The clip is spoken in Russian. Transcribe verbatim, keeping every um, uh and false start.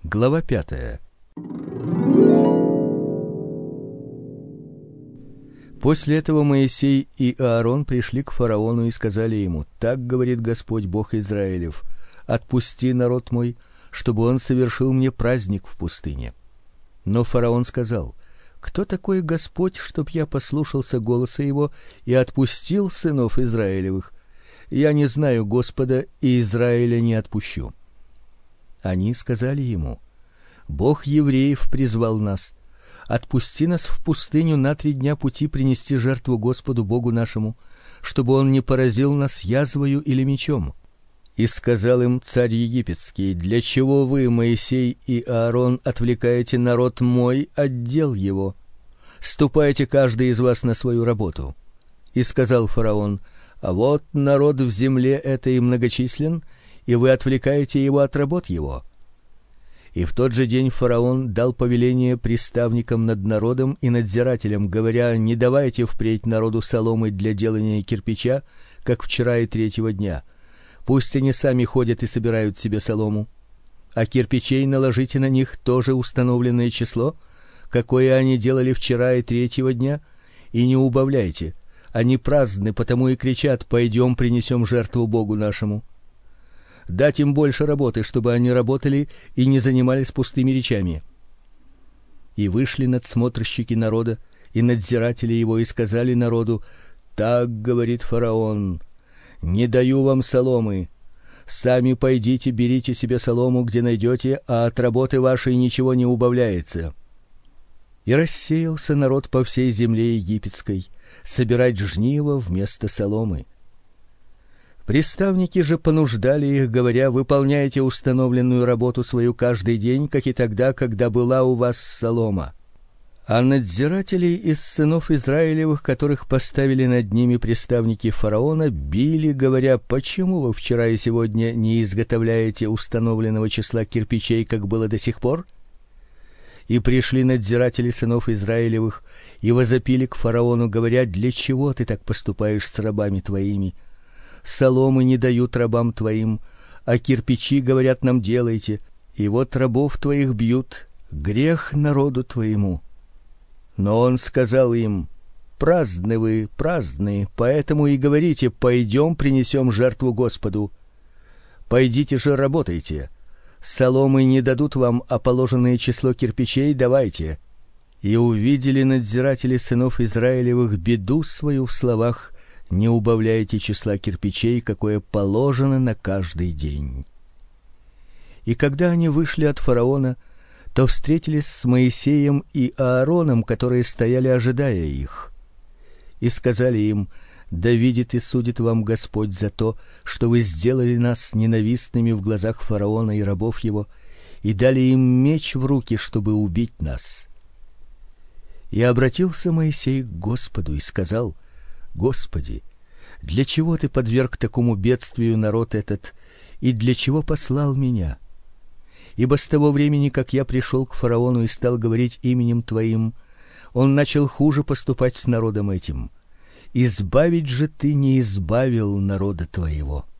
Глава пятая. После этого Моисей и Аарон пришли к фараону и сказали ему: «Так говорит Господь Бог Израилев: отпусти народ мой, чтобы он совершил мне праздник в пустыне». Но фараон сказал: «Кто такой Господь, чтоб я послушался голоса его и отпустил сынов Израилевых? Я не знаю Господа, и Израиля не отпущу». Они сказали ему: «Бог евреев призвал нас. Отпусти нас в пустыню на три дня пути принести жертву Господу Богу нашему, чтобы он не поразил нас язвою или мечом». И сказал им царь египетский: «Для чего вы, Моисей и Аарон, отвлекаете народ мой от дел его? Ступайте каждый из вас на свою работу». И сказал фараон: «А вот народ в земле этой многочислен, и вы отвлекаете его от работ его». И в тот же день фараон дал повеление приставникам над народом и надзирателям, говоря: «Не давайте впредь народу соломы для делания кирпича, как вчера и третьего дня. Пусть они сами ходят и собирают себе солому. А кирпичей наложите на них тоже установленное число, какое они делали вчера и третьего дня, и не убавляйте. Они праздны, потому и кричат: пойдем принесем жертву Богу нашему». Дать им больше работы, чтобы они работали и не занимались пустыми речами. И вышли надсмотрщики народа и надзиратели его и сказали народу: «Так говорит фараон: не даю вам соломы. Сами пойдите, берите себе солому, где найдете, а от работы вашей ничего не убавляется». И рассеялся народ по всей земле египетской собирать жниво вместо соломы. Приставники же понуждали их, говоря: «Выполняйте установленную работу свою каждый день, как и тогда, когда была у вас солома». А надзирателей из сынов Израилевых, которых поставили над ними приставники фараона, били, говоря: «Почему вы вчера и сегодня не изготовляете установленного числа кирпичей, как было до сих пор?» И пришли надзиратели сынов Израилевых и возопили к фараону, говоря: «Для чего ты так поступаешь с рабами твоими? Соломы не дают рабам твоим, а кирпичи, говорят, нам делайте, и вот рабов твоих бьют. Грех народу твоему». Но он сказал им: «Праздны вы, праздны, поэтому и говорите: пойдем принесем жертву Господу. Пойдите же, работайте. Соломы не дадут вам, а положенное число кирпичей давайте». И увидели надзиратели сынов Израилевых беду свою в словах: «Не убавляйте числа кирпичей, какое положено на каждый день». И когда они вышли от фараона, то встретились с Моисеем и Аароном, которые стояли, ожидая их. И сказали им: «Да видит и судит вам Господь за то, что вы сделали нас ненавистными в глазах фараона и рабов его, и дали им меч в руки, чтобы убить нас». И обратился Моисей к Господу и сказал: «Господи, для чего ты подверг такому бедствию народ этот, и для чего послал меня? Ибо с того времени, как я пришел к фараону и стал говорить именем твоим, он начал хуже поступать с народом этим. Избавить же ты не избавил народа твоего».